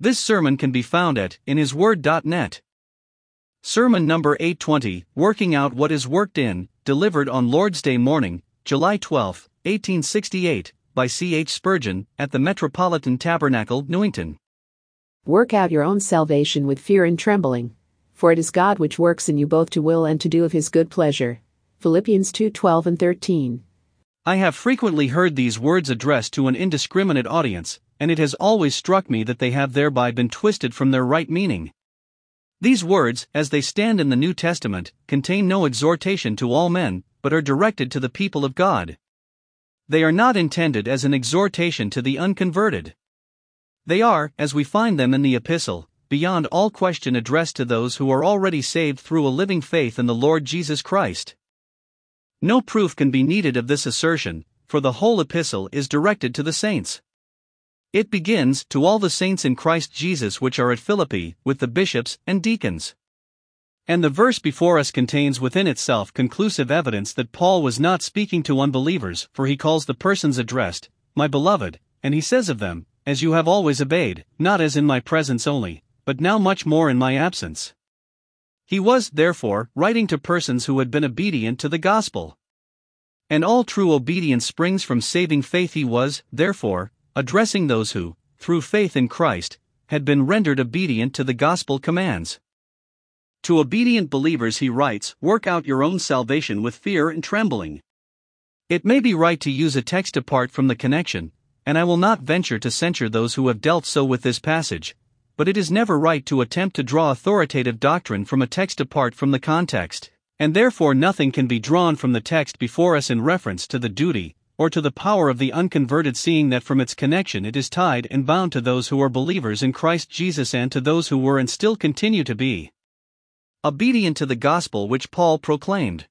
This sermon can be found at inhisword.net. Sermon number 820, Working Out What Is Worked In, delivered on Lord's Day morning, July 12, 1868, by C. H. Spurgeon, at the Metropolitan Tabernacle, Newington. Work out your own salvation with fear and trembling. For it is God which works in you both to will and to do of his good pleasure. Philippians 2:12 and 13. I have frequently heard these words addressed to an indiscriminate audience, and it has always struck me that they have thereby been twisted from their right meaning. These words, as they stand in the New Testament, contain no exhortation to all men, but are directed to the people of God. They are not intended as an exhortation to the unconverted. They are, as we find them in the epistle, beyond all question addressed to those who are already saved through a living faith in the Lord Jesus Christ. No proof can be needed of this assertion, for the whole epistle is directed to the saints. It begins, to all the saints in Christ Jesus which are at Philippi, with the bishops and deacons. And the verse before us contains within itself conclusive evidence that Paul was not speaking to unbelievers, for he calls the persons addressed, my beloved, and he says of them, as you have always obeyed, not as in my presence only, but now much more in my absence. He was, therefore, writing to persons who had been obedient to the gospel. And all true obedience springs from saving faith. He was, therefore, addressing those who, through faith in Christ, had been rendered obedient to the gospel commands. To obedient believers he writes, work out your own salvation with fear and trembling. It may be right to use a text apart from the connection, and I will not venture to censure those who have dealt so with this passage, but it is never right to attempt to draw authoritative doctrine from a text apart from the context, and therefore nothing can be drawn from the text before us in reference to the duty, or to the power of the unconverted, seeing that from its connection it is tied and bound to those who are believers in Christ Jesus and to those who were and still continue to be obedient to the gospel which Paul proclaimed.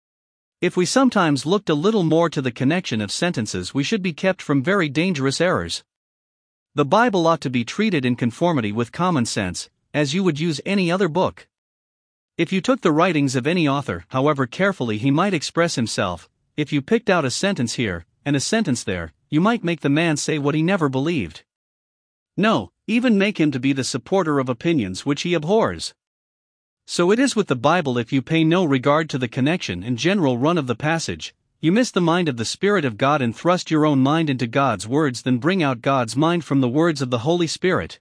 If we sometimes looked a little more to the connection of sentences, we should be kept from very dangerous errors. The Bible ought to be treated in conformity with common sense, as you would use any other book. If you took the writings of any author, however carefully he might express himself, if you picked out a sentence here, and a sentence there, you might make the man say what he never believed. No, even make him to be the supporter of opinions which he abhors. So it is with the Bible. If you pay no regard to the connection and general run of the passage, you miss the mind of the Spirit of God and thrust your own mind into God's words, then bring out God's mind from the words of the Holy Spirit.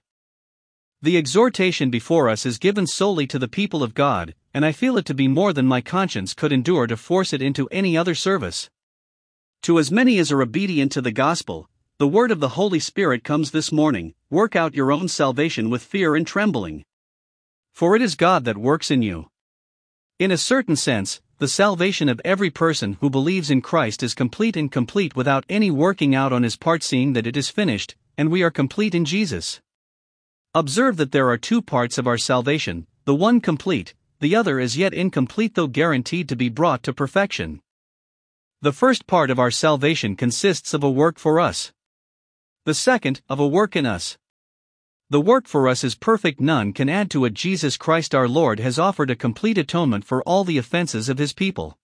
The exhortation before us is given solely to the people of God, and I feel it to be more than my conscience could endure to force it into any other service. To as many as are obedient to the gospel, the word of the Holy Spirit comes this morning, work out your own salvation with fear and trembling. For it is God that works in you. In a certain sense, the salvation of every person who believes in Christ is complete and complete without any working out on his part, seeing that it is finished, and we are complete in Jesus. Observe that there are two parts of our salvation, the one complete, the other as yet incomplete though guaranteed to be brought to perfection. The first part of our salvation consists of a work for us. The second, of a work in us. The work for us is perfect, none can add to it. Jesus Christ our Lord has offered a complete atonement for all the offenses of his people.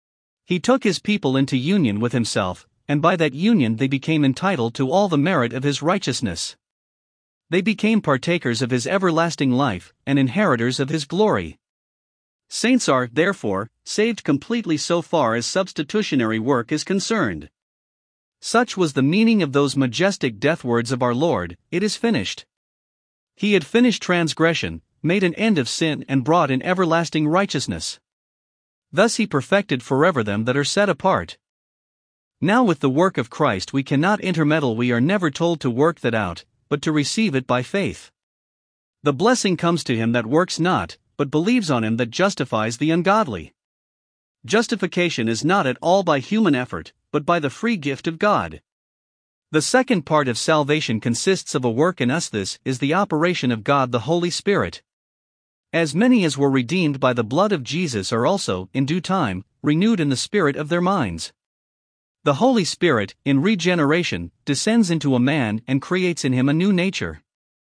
He took his people into union with himself, and by that union they became entitled to all the merit of his righteousness. They became partakers of his everlasting life, and inheritors of his glory. Saints are, therefore, saved completely so far as substitutionary work is concerned. Such was the meaning of those majestic death words of our Lord, it is finished. He had finished transgression, made an end of sin, and brought in everlasting righteousness. Thus he perfected forever them that are set apart. Now with the work of Christ we cannot intermeddle. We are never told to work that out, but to receive it by faith. The blessing comes to him that works not, but believes on him that justifies the ungodly. Justification is not at all by human effort, but by the free gift of God. The second part of salvation consists of a work in us. This is the operation of God the Holy Spirit. As many as were redeemed by the blood of Jesus are also, in due time, renewed in the spirit of their minds. The Holy Spirit, in regeneration, descends into a man and creates in him a new nature.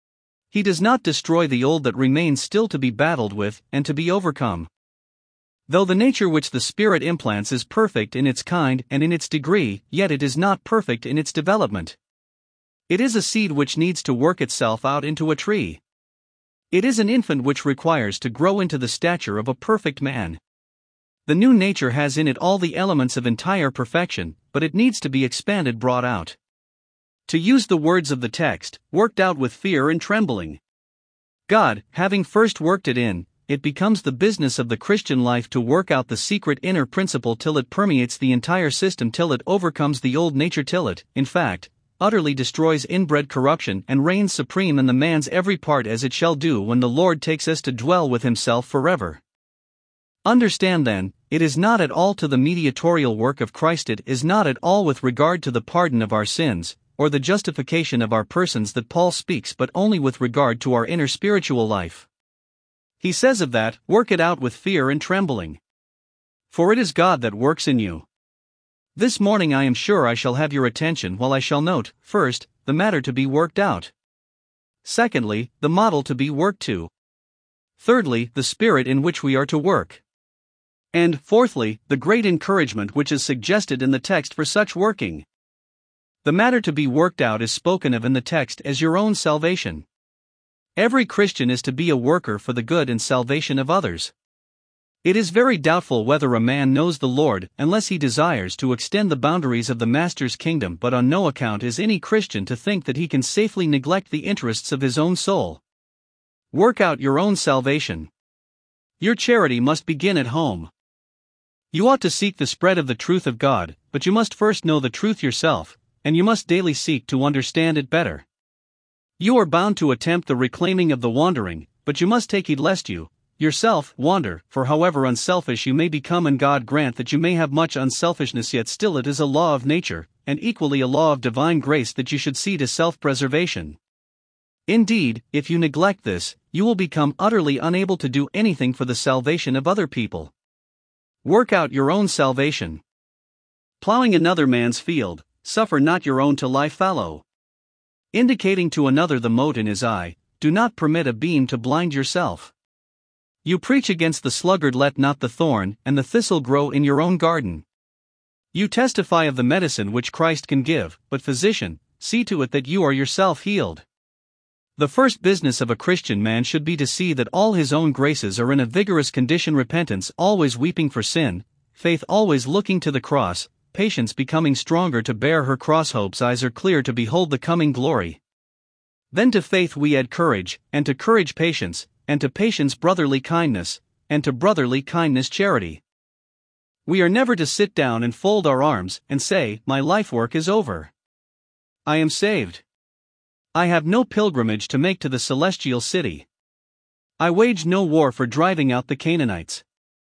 He does not destroy the old that remains still to be battled with and to be overcome. Though the nature which the Spirit implants is perfect in its kind and in its degree, yet it is not perfect in its development. It is a seed which needs to work itself out into a tree. It is an infant which requires to grow into the stature of a perfect man. The new nature has in it all the elements of entire perfection, but it needs to be expanded, brought out. To use the words of the text, worked out with fear and trembling. God, having first worked it in, it becomes the business of the Christian life to work out the secret inner principle till it permeates the entire system, till it overcomes the old nature, till it, in fact, utterly destroys inbred corruption and reigns supreme in the man's every part, as it shall do when the Lord takes us to dwell with himself forever. Understand then, it is not at all to the mediatorial work of Christ, it is not at all with regard to the pardon of our sins, or the justification of our persons that Paul speaks, but only with regard to our inner spiritual life. He says of that, work it out with fear and trembling. For it is God that works in you. This morning I am sure I shall have your attention while I shall note, first, the matter to be worked out. Secondly, the model to be worked to. Thirdly, the spirit in which we are to work. And, fourthly, the great encouragement which is suggested in the text for such working. The matter to be worked out is spoken of in the text as your own salvation. Every Christian is to be a worker for the good and salvation of others. It is very doubtful whether a man knows the Lord unless he desires to extend the boundaries of the Master's kingdom, but on no account is any Christian to think that he can safely neglect the interests of his own soul. Work out your own salvation. Your charity must begin at home. You ought to seek the spread of the truth of God, but you must first know the truth yourself, and you must daily seek to understand it better. You are bound to attempt the reclaiming of the wandering, but you must take heed lest you, yourself, wander, for however unselfish you may become, and God grant that you may have much unselfishness, yet still it is a law of nature, and equally a law of divine grace, that you should see to self-preservation. Indeed, if you neglect this, you will become utterly unable to do anything for the salvation of other people. Work out your own salvation. Plowing another man's field, suffer not your own to lie fallow. Indicating to another the mote in his eye, do not permit a beam to blind yourself. You preach against the sluggard, let not the thorn and the thistle grow in your own garden. You testify of the medicine which Christ can give, but physician, see to it that you are yourself healed. The first business of a Christian man should be to see that all his own graces are in a vigorous condition: repentance always weeping for sin, faith always looking to the cross, patience becoming stronger to bear her cross, hope's eyes are clear to behold the coming glory. Then to faith we add courage, and to courage patience, and to patience brotherly kindness, and to brotherly kindness charity. We are never to sit down and fold our arms and say, my life work is over. I am saved. I have no pilgrimage to make to the celestial city. I wage no war for driving out the Canaanites.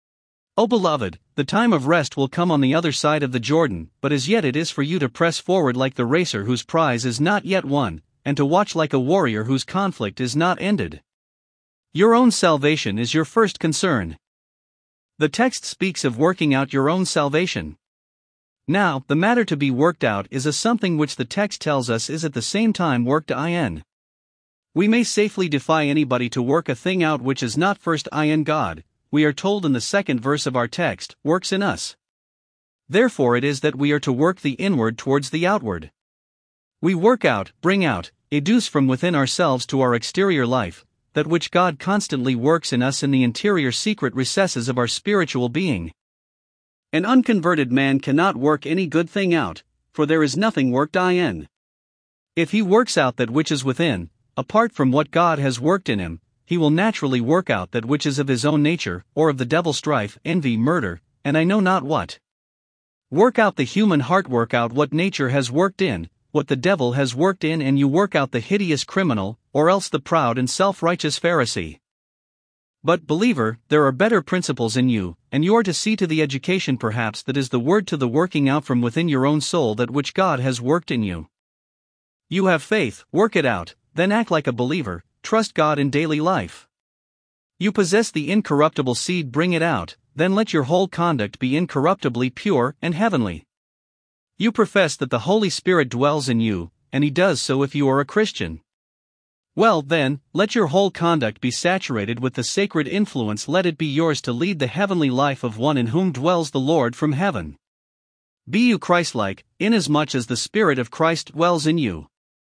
O beloved, the time of rest will come on the other side of the Jordan, but as yet it is for you to press forward like the racer whose prize is not yet won, and to watch like a warrior whose conflict is not ended. Your own salvation is your first concern. The text speaks of working out your own salvation. Now, the matter to be worked out is a something which the text tells us is at the same time worked in. We may safely defy anybody to work a thing out which is not first in God. We are told in the second verse of our text, works in us. Therefore it is that we are to work the inward towards the outward. We work out, bring out, educe from within ourselves to our exterior life, that which God constantly works in us in the interior secret recesses of our spiritual being. An unconverted man cannot work any good thing out, for there is nothing worked in. If he works out that which is within, apart from what God has worked in him, he will naturally work out that which is of his own nature, or of the devil: strife, envy, murder, and I know not what. Work out the human heart, work out what nature has worked in, what the devil has worked in, and you work out the hideous criminal, or else the proud and self-righteous Pharisee. But, believer, there are better principles in you, and you are to see to the education perhaps that is the word to the working out from within your own soul that which God has worked in you. You have faith, work it out, then act like a believer, trust God in daily life. You possess the incorruptible seed, bring it out, then let your whole conduct be incorruptibly pure and heavenly. You profess that the Holy Spirit dwells in you, and He does so if you are a Christian. Well then, let your whole conduct be saturated with the sacred influence, let it be yours to lead the heavenly life of one in whom dwells the Lord from heaven. Be you Christ-like, inasmuch as the Spirit of Christ dwells in you.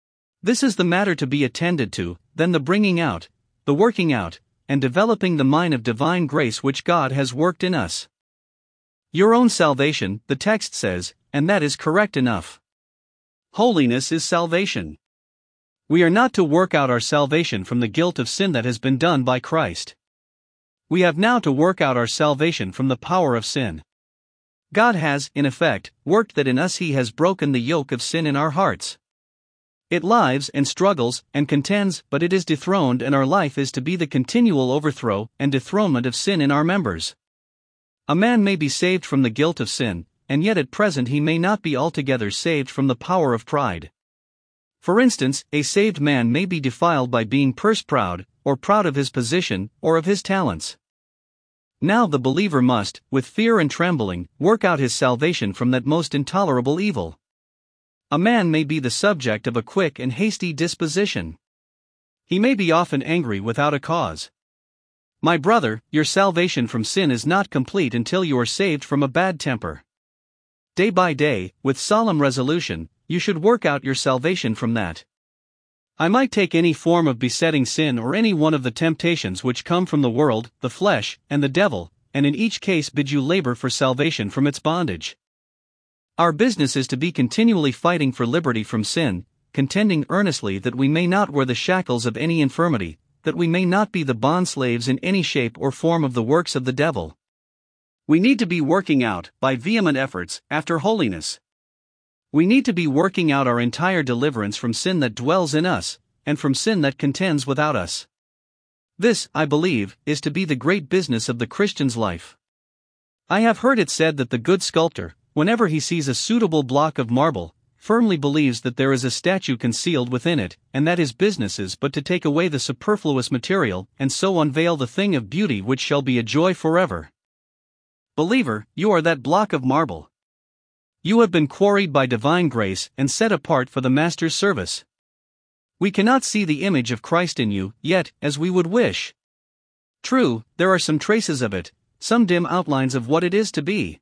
This is the matter to be attended to, then the bringing out, the working out, and developing the mine of divine grace which God has worked in us. Your own salvation, the text says, and that is correct enough. Holiness is salvation. We are not to work out our salvation from the guilt of sin that has been done by Christ. We have now to work out our salvation from the power of sin. God has, in effect, worked that in us He has broken the yoke of sin in our hearts. It lives and struggles and contends, but it is dethroned, and our life is to be the continual overthrow and dethronement of sin in our members. A man may be saved from the guilt of sin, and yet at present he may not be altogether saved from the power of pride. For instance, a saved man may be defiled by being purse-proud, or proud of his position, or of his talents. Now the believer must, with fear and trembling, work out his salvation from that most intolerable evil. A man may be the subject of a quick and hasty disposition. He may be often angry without a cause. My brother, your salvation from sin is not complete until you are saved from a bad temper. Day by day, with solemn resolution, you should work out your salvation from that. I might take any form of besetting sin or any one of the temptations which come from the world, the flesh, and the devil, and in each case bid you labor for salvation from its bondage. Our business is to be continually fighting for liberty from sin, contending earnestly that we may not wear the shackles of any infirmity, that we may not be the bondslaves in any shape or form of the works of the devil. We need to be working out, by vehement efforts, after holiness. We need to be working out our entire deliverance from sin that dwells in us, and from sin that contends without us. This, I believe, is to be the great business of the Christian's life. I have heard it said that the good sculptor, whenever he sees a suitable block of marble, firmly believes that there is a statue concealed within it, and that his business is but to take away the superfluous material and so unveil the thing of beauty which shall be a joy forever. Believer, you are that block of marble. You have been quarried by divine grace and set apart for the Master's service. We cannot see the image of Christ in you, yet, as we would wish. True, there are some traces of it, some dim outlines of what it is to be.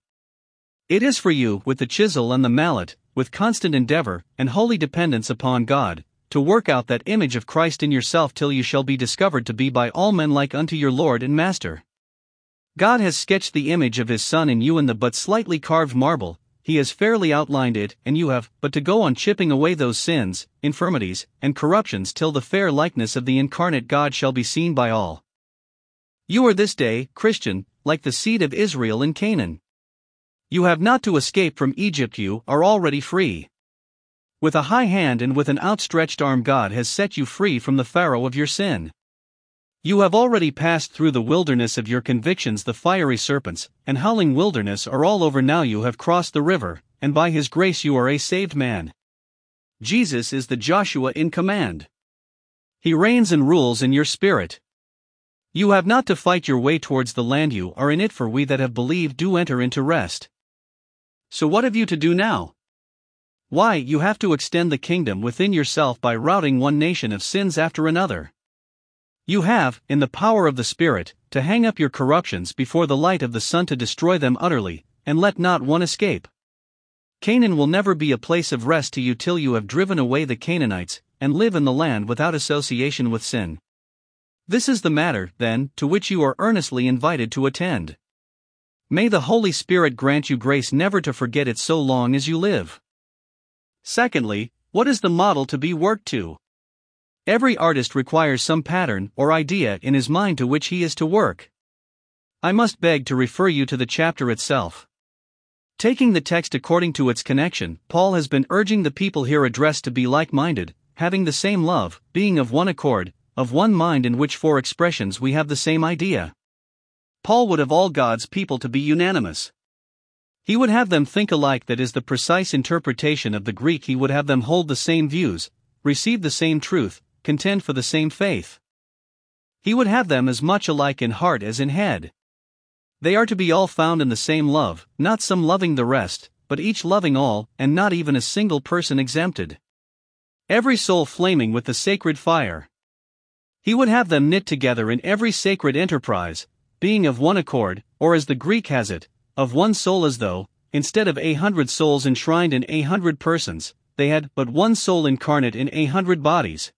It is for you, with the chisel and the mallet, with constant endeavor and holy dependence upon God, to work out that image of Christ in yourself till you shall be discovered to be by all men like unto your Lord and Master. God has sketched the image of His Son in you in the but slightly carved marble. He has fairly outlined it, and you have but to go on chipping away those sins, infirmities, and corruptions till the fair likeness of the incarnate God shall be seen by all. You are this day, Christian, like the seed of Israel in Canaan. You have not to escape from Egypt, you are already free. With a high hand and with an outstretched arm God has set you free from the Pharaoh of your sin. You have already passed through the wilderness of your convictions. The fiery serpents and howling wilderness are all over now. You have crossed the river, and by His grace you are a saved man. Jesus is the Joshua in command. He reigns and rules in your spirit. You have not to fight your way towards the land. You are in it, for we that have believed do enter into rest. So what have you to do now? Why, you have to extend the kingdom within yourself by routing one nation of sins after another. You have, in the power of the Spirit, to hang up your corruptions before the light of the sun to destroy them utterly, and let not one escape. Canaan will never be a place of rest to you till you have driven away the Canaanites, and live in the land without association with sin. This is the matter, then, to which you are earnestly invited to attend. May the Holy Spirit grant you grace never to forget it so long as you live. Secondly, what is the model to be worked to? Every artist requires some pattern or idea in his mind to which he is to work. I must beg to refer you to the chapter itself. Taking the text according to its connection, Paul has been urging the people here addressed to be like-minded, having the same love, being of one accord, of one mind, in which four expressions we have the same idea. Paul would have all God's people to be unanimous. He would have them think alike. That is the precise interpretation of the Greek. He would have them hold the same views, receive the same truth, contend for the same faith. He would have them as much alike in heart as in head. They are to be all found in the same love, not some loving the rest, but each loving all, and not even a single person exempted. Every soul flaming with the sacred fire. He would have them knit together in every sacred enterprise, being of one accord, or as the Greek has it, of one soul, as though, instead of 100 souls enshrined in 100 persons, they had but one soul incarnate in 100 bodies.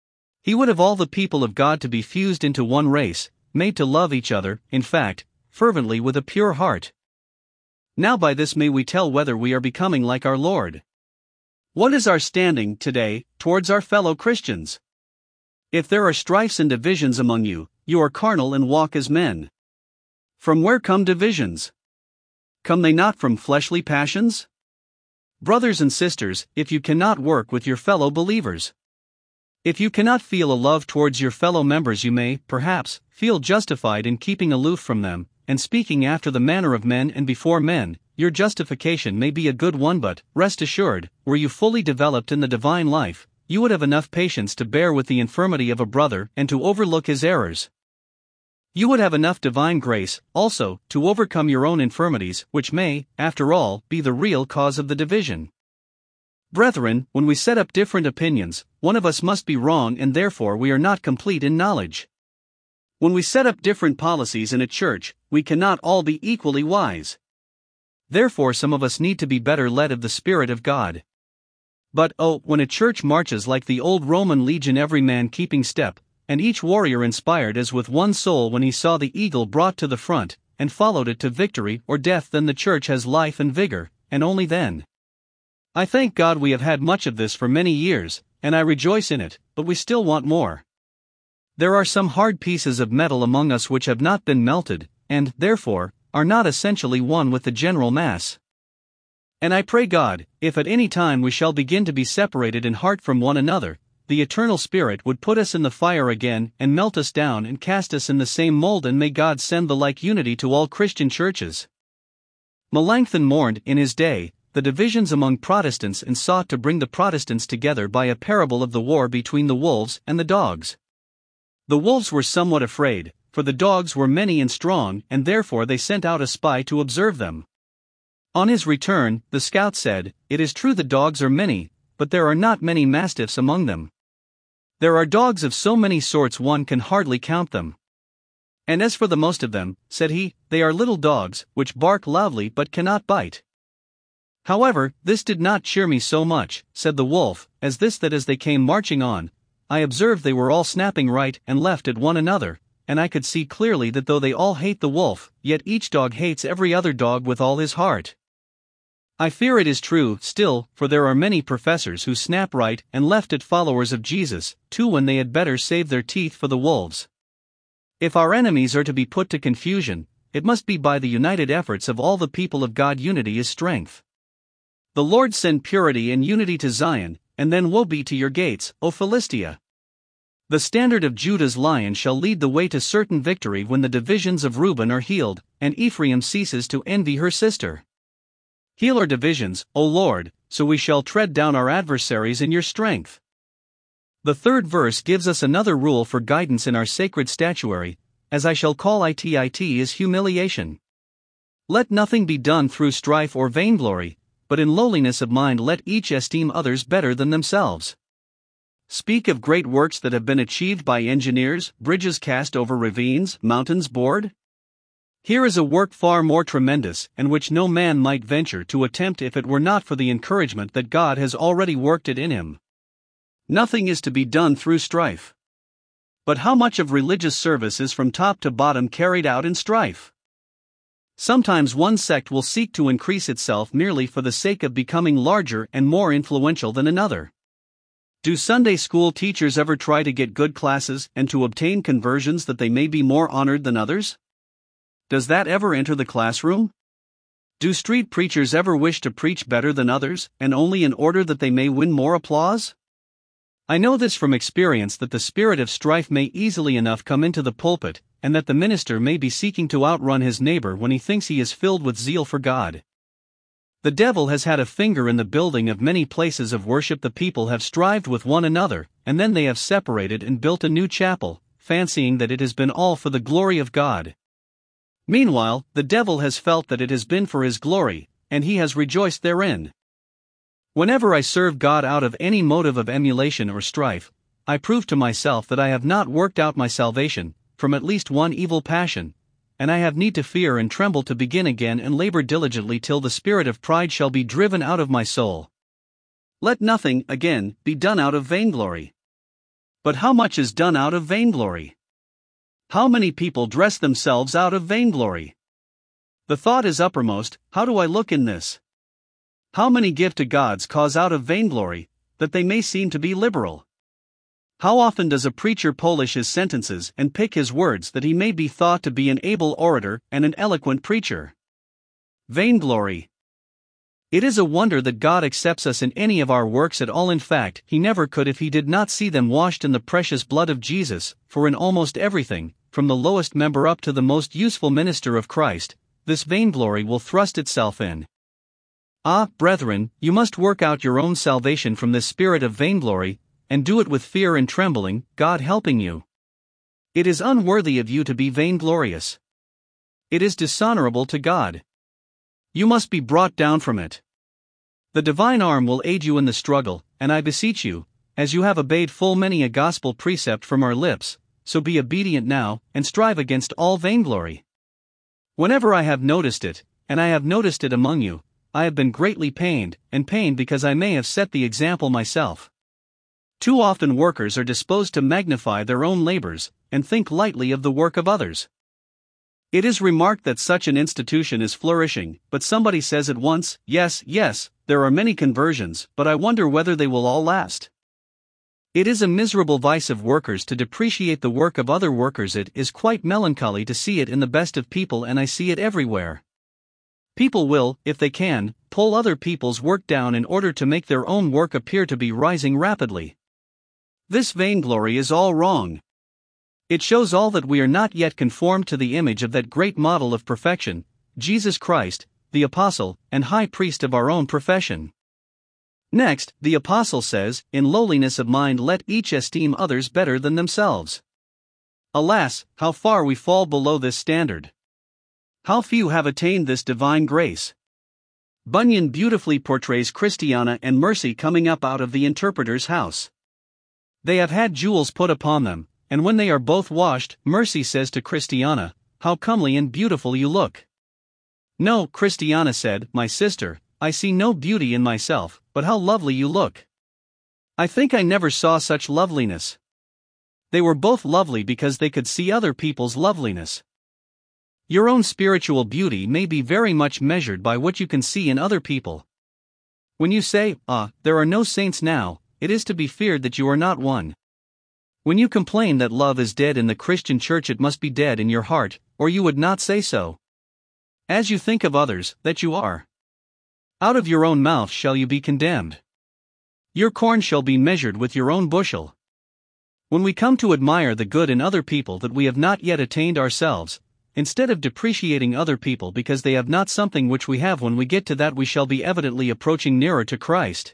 He would have all the people of God to be fused into one race, made to love each other, in fact, fervently with a pure heart. Now by this may we tell whether we are becoming like our Lord. What is our standing today towards our fellow Christians? If there are strifes and divisions among you, you are carnal and walk as men. From where come divisions? Come they not from fleshly passions? Brothers and sisters, if you cannot work with your fellow believers, if you cannot feel a love towards your fellow members, you may, perhaps, feel justified in keeping aloof from them, and speaking after the manner of men and before men. Your justification may be a good one, but, rest assured, were you fully developed in the divine life, you would have enough patience to bear with the infirmity of a brother and to overlook his errors. You would have enough divine grace, also, to overcome your own infirmities, which may, after all, be the real cause of the division. Brethren, when we set up different opinions, one of us must be wrong, and therefore we are not complete in knowledge. When we set up different policies in a church, we cannot all be equally wise. Therefore some of us need to be better led of the Spirit of God. But, when a church marches like the old Roman legion, every man keeping step, and each warrior inspired as with one soul when he saw the eagle brought to the front, and followed it to victory or death, then the church has life and vigor, and only then. I thank God we have had much of this for many years, and I rejoice in it, but we still want more. There are some hard pieces of metal among us which have not been melted, and, therefore, are not essentially one with the general mass. And I pray God, if at any time we shall begin to be separated in heart from one another, the eternal Spirit would put us in the fire again and melt us down and cast us in the same mold, and may God send the like unity to all Christian churches. Melanchthon mourned, in his day, the divisions among Protestants, and sought to bring the Protestants together by a parable of the war between the wolves and the dogs. The wolves were somewhat afraid, for the dogs were many and strong, and therefore they sent out a spy to observe them. On his return, the scout said, "It is true the dogs are many, but there are not many mastiffs among them. There are dogs of so many sorts one can hardly count them. And as for the most of them," said he, "they are little dogs, which bark loudly but cannot bite." However, this did not cheer me so much, said the wolf, as this, that as they came marching on, I observed they were all snapping right and left at one another, and I could see clearly that though they all hate the wolf, yet each dog hates every other dog with all his heart. I fear it is true, still, for there are many professors who snap right and left at followers of Jesus, too, when they had better save their teeth for the wolves. If our enemies are to be put to confusion, it must be by the united efforts of all the people of God. Unity is strength. The Lord send purity and unity to Zion, and then woe be to your gates, O Philistia. The standard of Judah's lion shall lead the way to certain victory when the divisions of Reuben are healed, and Ephraim ceases to envy her sister. Heal our divisions, O Lord, so we shall tread down our adversaries in your strength. The third verse gives us another rule for guidance in our sacred statuary, as I shall call it is humiliation. Let nothing be done through strife or vainglory, but in lowliness of mind let each esteem others better than themselves. Speak of great works that have been achieved by engineers, bridges cast over ravines, mountains bored. Here is a work far more tremendous, and which no man might venture to attempt if it were not for the encouragement that God has already worked it in him. Nothing is to be done through strife. But how much of religious service is from top to bottom carried out in strife? Sometimes one sect will seek to increase itself merely for the sake of becoming larger and more influential than another. Do Sunday school teachers ever try to get good classes and to obtain conversions that they may be more honored than others? Does that ever enter the classroom? Do street preachers ever wish to preach better than others, and only in order that they may win more applause? I know this from experience, that the spirit of strife may easily enough come into the pulpit, and that the minister may be seeking to outrun his neighbor when he thinks he is filled with zeal for God. The devil has had a finger in the building of many places of worship. The people have strived with one another, and then they have separated and built a new chapel, fancying that it has been all for the glory of God. Meanwhile, the devil has felt that it has been for his glory, and he has rejoiced therein. Whenever I serve God out of any motive of emulation or strife, I prove to myself that I have not worked out my salvation from at least one evil passion, and I have need to fear and tremble to begin again and labor diligently till the spirit of pride shall be driven out of my soul. Let nothing, again, be done out of vainglory. But how much is done out of vainglory? How many people dress themselves out of vainglory? The thought is uppermost, how do I look in this? How many give to God's cause out of vainglory, that they may seem to be liberal? How often does a preacher polish his sentences and pick his words that he may be thought to be an able orator and an eloquent preacher? Vainglory. It is a wonder that God accepts us in any of our works at all. In fact, He never could if He did not see them washed in the precious blood of Jesus, for in almost everything, from the lowest member up to the most useful minister of Christ, this vainglory will thrust itself in. Ah, brethren, you must work out your own salvation from this spirit of vainglory, and do it with fear and trembling, God helping you. It is unworthy of you to be vainglorious. It is dishonorable to God. You must be brought down from it. The divine arm will aid you in the struggle, and I beseech you, as you have obeyed full many a gospel precept from our lips, so be obedient now, and strive against all vainglory. Whenever I have noticed it, and I have noticed it among you, I have been greatly pained because I may have set the example myself. Too often workers are disposed to magnify their own labors, and think lightly of the work of others. It is remarked that such an institution is flourishing, but somebody says at once, yes, there are many conversions, but I wonder whether they will all last. It is a miserable vice of workers to depreciate the work of other workers. It is quite melancholy to see it in the best of people, and I see it everywhere. People will, if they can, pull other people's work down in order to make their own work appear to be rising rapidly. This vainglory is all wrong. It shows all that we are not yet conformed to the image of that great model of perfection, Jesus Christ, the Apostle and High Priest of our own profession. Next, the Apostle says, in lowliness of mind let each esteem others better than themselves. Alas, how far we fall below this standard! How few have attained this divine grace! Bunyan beautifully portrays Christiana and Mercy coming up out of the interpreter's house. They have had jewels put upon them, and when they are both washed, Mercy says to Christiana, "How comely and beautiful you look." "No," Christiana said, "my sister, I see no beauty in myself, but how lovely you look. I think I never saw such loveliness." They were both lovely because they could see other people's loveliness. Your own spiritual beauty may be very much measured by what you can see in other people. When you say, there are no saints now, it is to be feared that you are not one. When you complain that love is dead in the Christian church, it must be dead in your heart, or you would not say so. As you think of others, that you are. Out of your own mouth shall you be condemned. Your corn shall be measured with your own bushel. When we come to admire the good in other people that we have not yet attained ourselves, instead of depreciating other people because they have not something which we have, when we get to that we shall be evidently approaching nearer to Christ.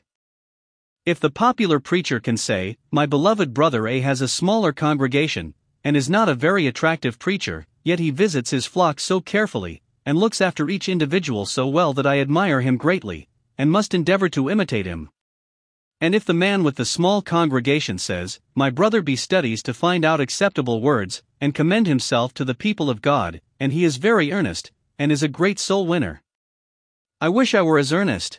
If the popular preacher can say, "My beloved brother A has a smaller congregation, and is not a very attractive preacher, yet he visits his flock so carefully, and looks after each individual so well that I admire him greatly, and must endeavor to imitate him." And if the man with the small congregation says, "My brother B studies to find out acceptable words, and commend himself to the people of God, and he is very earnest, and is a great soul winner. I wish I were as earnest.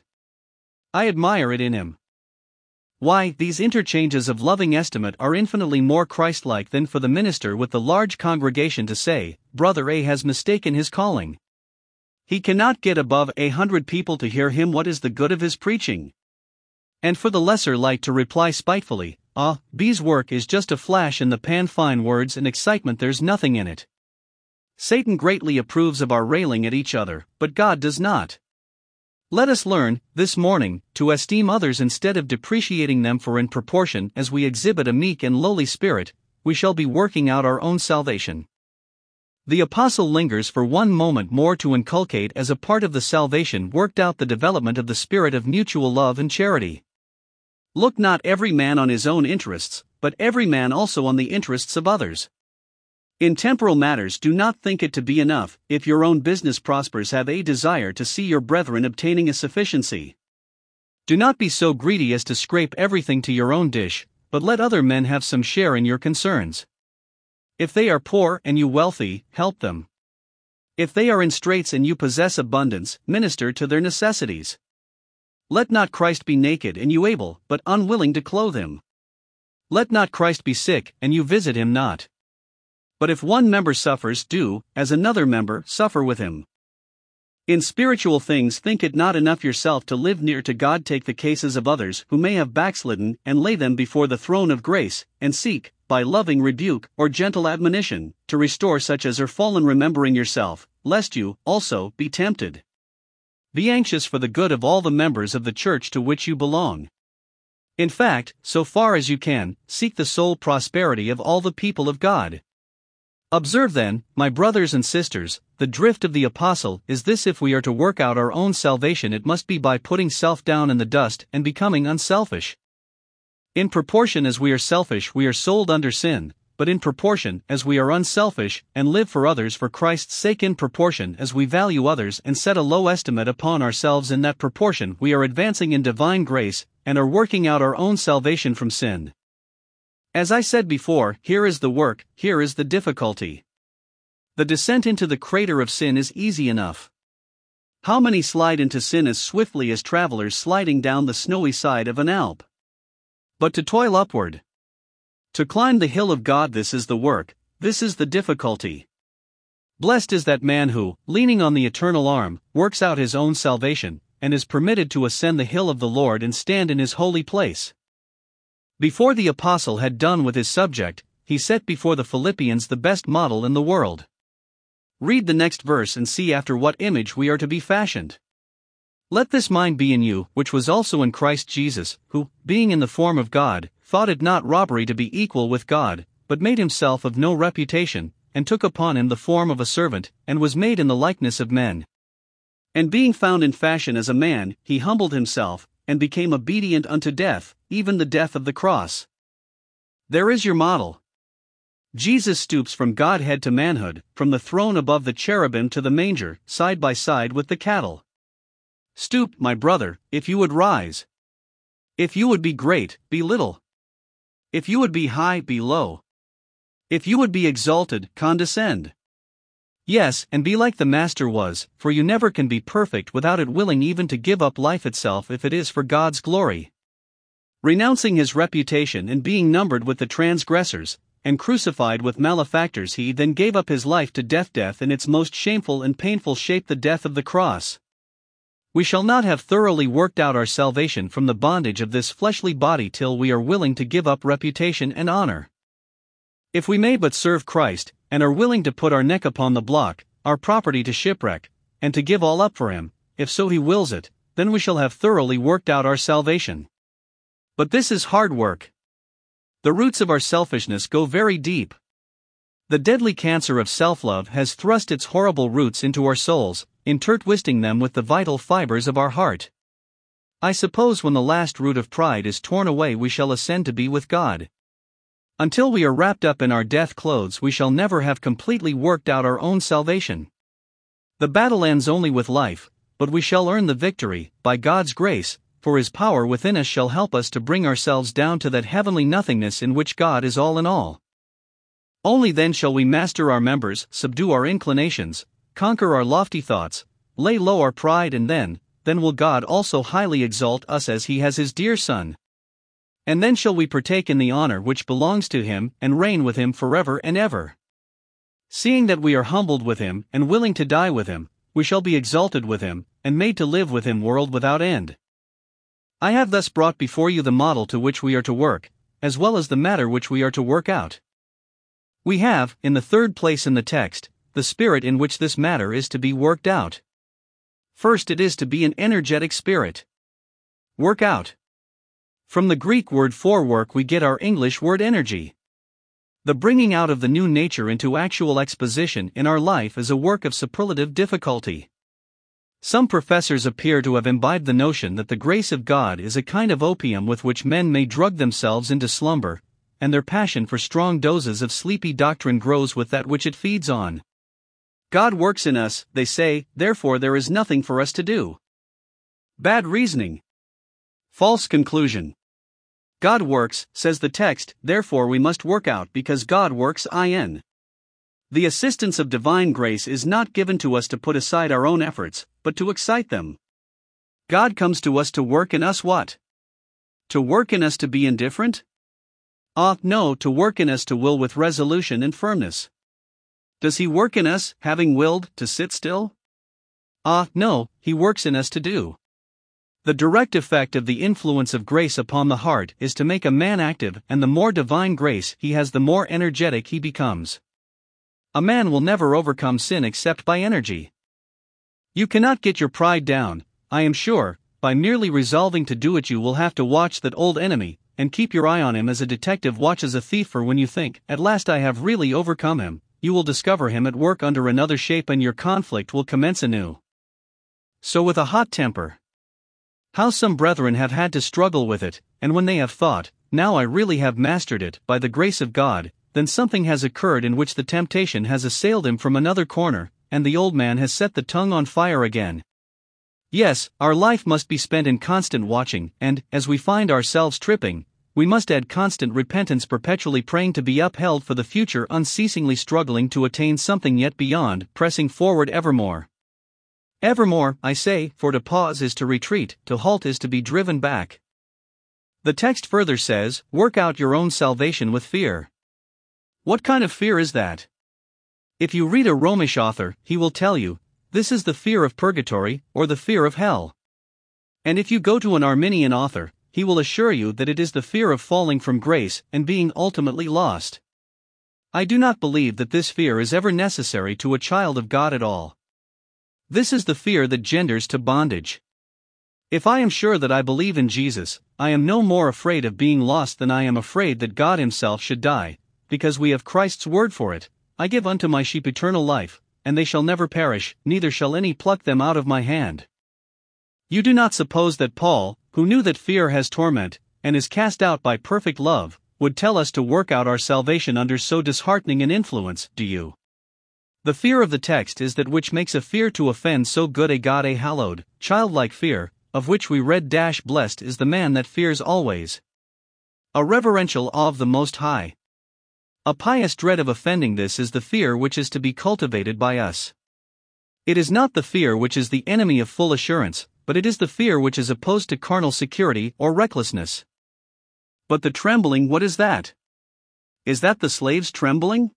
I admire it in him." Why, these interchanges of loving estimate are infinitely more Christ-like than for the minister with the large congregation to say, "Brother A has mistaken his calling. He cannot get above 100 people to hear him. What is the good of his preaching?" And for the lesser light to reply spitefully, B's work is just a flash in the pan, fine words and excitement, there's nothing in it." Satan greatly approves of our railing at each other, but God does not. Let us learn, this morning, to esteem others instead of depreciating them, for in proportion as we exhibit a meek and lowly spirit, we shall be working out our own salvation. The Apostle lingers for one moment more to inculcate as a part of the salvation worked out the development of the spirit of mutual love and charity. "Look not every man on his own interests, but every man also on the interests of others. In temporal matters do not think it to be enough, if your own business prospers, have a desire to see your brethren obtaining a sufficiency. Do not be so greedy as to scrape everything to your own dish, but let other men have some share in your concerns. If they are poor and you wealthy, help them. If they are in straits and you possess abundance, minister to their necessities. Let not Christ be naked and you able, but unwilling to clothe him. Let not Christ be sick, and you visit him not. But if one member suffers, do, as another member, suffer with him. In spiritual things think it not enough yourself to live near to God. Take the cases of others who may have backslidden, and lay them before the throne of grace, and seek, by loving rebuke, or gentle admonition, to restore such as are fallen, remembering yourself, lest you, also, be tempted. Be anxious for the good of all the members of the church to which you belong. In fact, so far as you can, seek the soul prosperity of all the people of God. Observe then, my brothers and sisters, the drift of the apostle is this: if we are to work out our own salvation, it must be by putting self down in the dust and becoming unselfish. In proportion as we are selfish, we are sold under sin, but in proportion as we are unselfish and live for others for Christ's sake, in proportion as we value others and set a low estimate upon ourselves, in that proportion we are advancing in divine grace and are working out our own salvation from sin. As I said before, here is the work, here is the difficulty. The descent into the crater of sin is easy enough. How many slide into sin as swiftly as travelers sliding down the snowy side of an Alp? But to toil upward, to climb the hill of God, this is the work, this is the difficulty. Blessed is that man who, leaning on the eternal arm, works out his own salvation, and is permitted to ascend the hill of the Lord and stand in his holy place. Before the apostle had done with his subject, he set before the Philippians the best model in the world. Read the next verse and see after what image we are to be fashioned. Let this mind be in you, which was also in Christ Jesus, who, being in the form of God, thought it not robbery to be equal with God, but made himself of no reputation, and took upon him the form of a servant, and was made in the likeness of men. And being found in fashion as a man, he humbled himself, and became obedient unto death, even the death of the cross. There is your model. Jesus stoops from Godhead to manhood, from the throne above the cherubim to the manger, side by side with the cattle. Stoop, my brother, if you would rise. If you would be great, be little. If you would be high, be low. If you would be exalted, condescend. Yes, and be like the Master was, for you never can be perfect without it willing even to give up life itself if it is for God's glory. Renouncing his reputation and being numbered with the transgressors, and crucified with malefactors, he then gave up his life to death in its most shameful and painful shape, the death of the cross. We shall not have thoroughly worked out our salvation from the bondage of this fleshly body till we are willing to give up reputation and honor. If we may but serve Christ, and are willing to put our neck upon the block, our property to shipwreck, and to give all up for him, if so he wills it, then we shall have thoroughly worked out our salvation. But this is hard work. The roots of our selfishness go very deep. The deadly cancer of self-love has thrust its horrible roots into our souls, intertwisting them with the vital fibers of our heart. I suppose when the last root of pride is torn away, we shall ascend to be with God. Until we are wrapped up in our death clothes, we shall never have completely worked out our own salvation. The battle ends only with life, but we shall earn the victory, by God's grace, for his power within us shall help us to bring ourselves down to that heavenly nothingness in which God is all in all. Only then shall we master our members, subdue our inclinations, conquer our lofty thoughts, lay low our pride, and then will God also highly exalt us as he has his dear Son. And then shall we partake in the honor which belongs to him, and reign with him forever and ever. Seeing that we are humbled with him, and willing to die with him, we shall be exalted with him, and made to live with him world without end. I have thus brought before you the model to which we are to work, as well as the matter which we are to work out. We have, in the third place in the text, the spirit in which this matter is to be worked out. First, it is to be an energetic spirit. Work out. From the Greek word for work we get our English word energy. The bringing out of the new nature into actual exposition in our life is a work of superlative difficulty. Some professors appear to have imbibed the notion that the grace of God is a kind of opium with which men may drug themselves into slumber, and their passion for strong doses of sleepy doctrine grows with that which it feeds on. God works in us, they say, therefore there is nothing for us to do. Bad reasoning. False conclusion. God works, says the text, therefore we must work out because God works in. The assistance of divine grace is not given to us to put aside our own efforts, but to excite them. God comes to us to work in us what? To work in us to be indifferent? No, to work in us to will with resolution and firmness. Does He work in us, having willed, to sit still? No, He works in us to do. The direct effect of the influence of grace upon the heart is to make a man active, and the more divine grace he has, the more energetic he becomes. A man will never overcome sin except by energy. You cannot get your pride down, I am sure, by merely resolving to do it. You will have to watch that old enemy, and keep your eye on him as a detective watches a thief, for when you think, at last I have really overcome him, you will discover him at work under another shape and your conflict will commence anew. So with a hot temper. How some brethren have had to struggle with it, and when they have thought, now I really have mastered it, by the grace of God, then something has occurred in which the temptation has assailed him from another corner, and the old man has set the tongue on fire again. Yes, our life must be spent in constant watching, and, as we find ourselves tripping, we must add constant repentance, perpetually praying to be upheld for the future, unceasingly struggling to attain something yet beyond, pressing forward evermore. Evermore, I say, for to pause is to retreat, to halt is to be driven back. The text further says, work out your own salvation with fear. What kind of fear is that? If you read a Romish author, he will tell you, this is the fear of purgatory, or the fear of hell. And if you go to an Arminian author, he will assure you that it is the fear of falling from grace and being ultimately lost. I do not believe that this fear is ever necessary to a child of God at all. This is the fear that genders to bondage. If I am sure that I believe in Jesus, I am no more afraid of being lost than I am afraid that God Himself should die, because we have Christ's word for it. I give unto my sheep eternal life, and they shall never perish, neither shall any pluck them out of my hand. You do not suppose that Paul, who knew that fear has torment, and is cast out by perfect love, would tell us to work out our salvation under so disheartening an influence, do you? The fear of the text is that which makes a fear to offend so good a God, a hallowed, childlike fear, of which we read blessed is the man that fears always. A reverential awe of the Most High. A pious dread of offending, this is the fear which is to be cultivated by us. It is not the fear which is the enemy of full assurance, but it is the fear which is opposed to carnal security or recklessness. But the trembling, what is that? Is that the slaves trembling?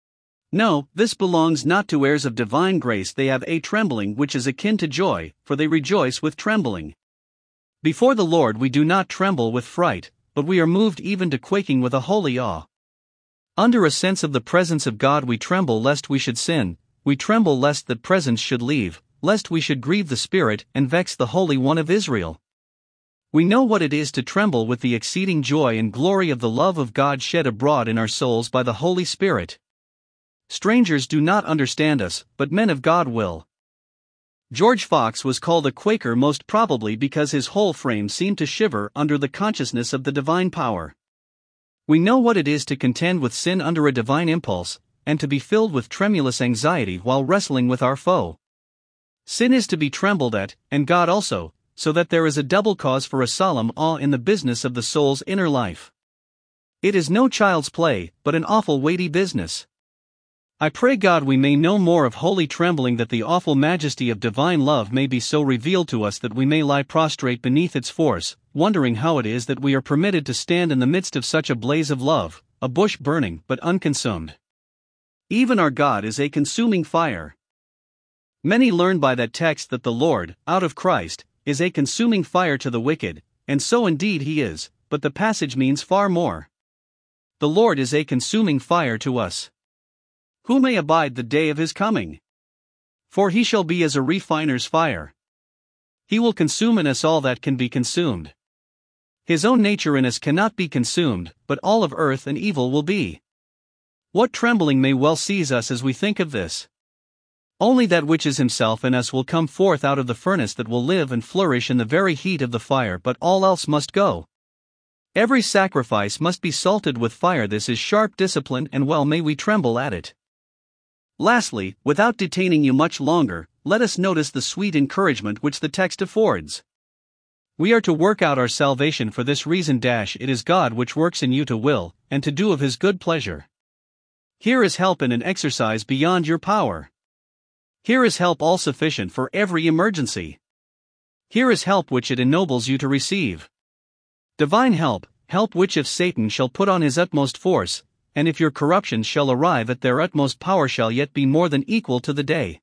No, this belongs not to heirs of divine grace. They have a trembling which is akin to joy, for they rejoice with trembling. Before the Lord we do not tremble with fright, but we are moved even to quaking with a holy awe. Under a sense of the presence of God we tremble lest we should sin, we tremble lest that presence should leave, lest we should grieve the Spirit and vex the Holy One of Israel. We know what it is to tremble with the exceeding joy and glory of the love of God shed abroad in our souls by the Holy Spirit. Strangers do not understand us, but men of God will. George Fox was called a Quaker most probably because his whole frame seemed to shiver under the consciousness of the divine power. We know what it is to contend with sin under a divine impulse, and to be filled with tremulous anxiety while wrestling with our foe. Sin is to be trembled at, and God also, so that there is a double cause for a solemn awe in the business of the soul's inner life. It is no child's play, but an awful weighty business. I pray God we may know more of holy trembling, that the awful majesty of divine love may be so revealed to us that we may lie prostrate beneath its force, wondering how it is that we are permitted to stand in the midst of such a blaze of love, a bush burning but unconsumed. Even our God is a consuming fire. Many learn by that text that the Lord, out of Christ, is a consuming fire to the wicked, and so indeed He is, but the passage means far more. The Lord is a consuming fire to us. Who may abide the day of His coming? For He shall be as a refiner's fire. He will consume in us all that can be consumed. His own nature in us cannot be consumed, but all of earth and evil will be. What trembling may well seize us as we think of this? Only that which is Himself in us will come forth out of the furnace, that will live and flourish in the very heat of the fire, but all else must go. Every sacrifice must be salted with fire. This is sharp discipline, and well may we tremble at it. Lastly, without detaining you much longer, let us notice the sweet encouragement which the text affords. We are to work out our salvation for this reason it is God which works in you to will, and to do of His good pleasure. Here is help in an exercise beyond your power. Here is help all sufficient for every emergency. Here is help which it ennobles you to receive. Divine help, help which if Satan shall put on his utmost force, and if your corruptions shall arrive at their utmost power shall yet be more than equal to the day.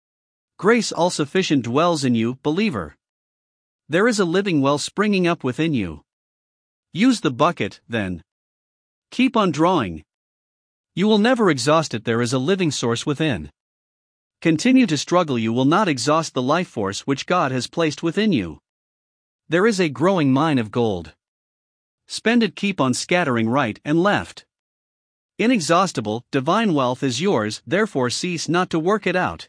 Grace all sufficient dwells in you, believer. There is a living well springing up within you. Use the bucket, then. Keep on drawing. You will never exhaust it, there is a living source within. Continue to struggle, you will not exhaust the life force which God has placed within you. There is a growing mine of gold. Spend it, keep on scattering right and left. Inexhaustible, divine wealth is yours, therefore cease not to work it out.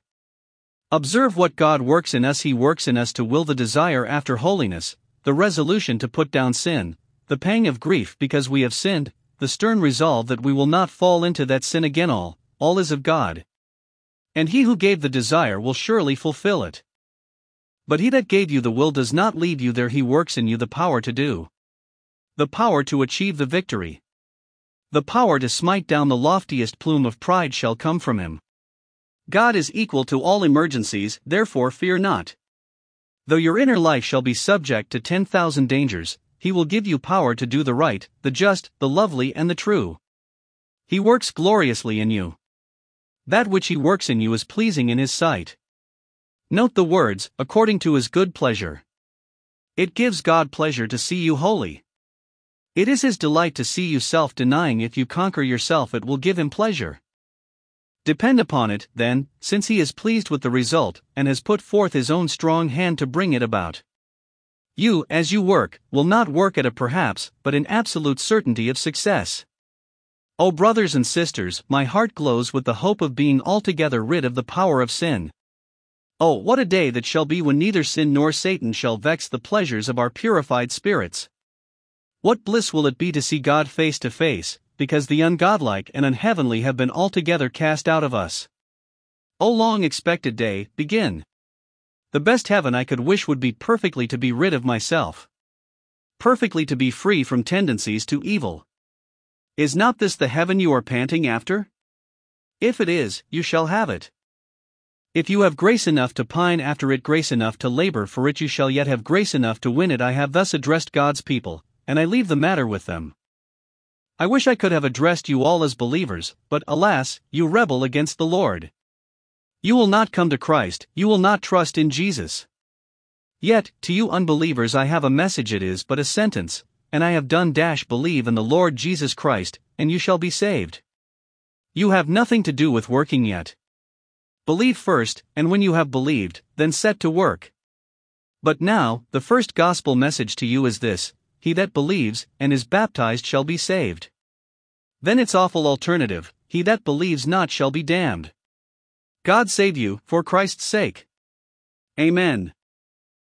Observe what God works in us. He works in us to will the desire after holiness, the resolution to put down sin, the pang of grief because we have sinned, the stern resolve that we will not fall into that sin again. All is of God. And he who gave the desire will surely fulfill it. But he that gave you the will does not leave you there, he works in you the power to do. The power to achieve the victory. The power to smite down the loftiest plume of pride shall come from him. God is equal to all emergencies, therefore fear not. Though your inner life shall be subject to 10,000 dangers, he will give you power to do the right, the just, the lovely and the true. He works gloriously in you. That which he works in you is pleasing in his sight. Note the words, according to his good pleasure. It gives God pleasure to see you holy. It is his delight to see you self-denying. If you conquer yourself, it will give him pleasure. Depend upon it, then, since he is pleased with the result, and has put forth his own strong hand to bring it about. You, as you work, will not work at a perhaps, but in absolute certainty of success. O brothers and sisters, my heart glows with the hope of being altogether rid of the power of sin. Oh, what a day that shall be when neither sin nor Satan shall vex the pleasures of our purified spirits. What bliss will it be to see God face to face, because the ungodlike and unheavenly have been altogether cast out of us. O long expected day, begin. The best heaven I could wish would be perfectly to be rid of myself. Perfectly to be free from tendencies to evil. Is not this the heaven you are panting after? If it is, you shall have it. If you have grace enough to pine after it, grace enough to labor for it, you shall yet have grace enough to win it. I have thus addressed God's people, and I leave the matter with them. I wish I could have addressed you all as believers, but alas, you rebel against the Lord. You will not come to Christ, you will not trust in Jesus. Yet, to you unbelievers I have a message, it is but a sentence, and I have done. Believe in the Lord Jesus Christ, and you shall be saved. You have nothing to do with working yet. Believe first, and when you have believed, then set to work. But now, the first gospel message to you is this: he that believes and is baptized shall be saved. Then its awful alternative: he that believes not shall be damned. God save you, for Christ's sake. Amen.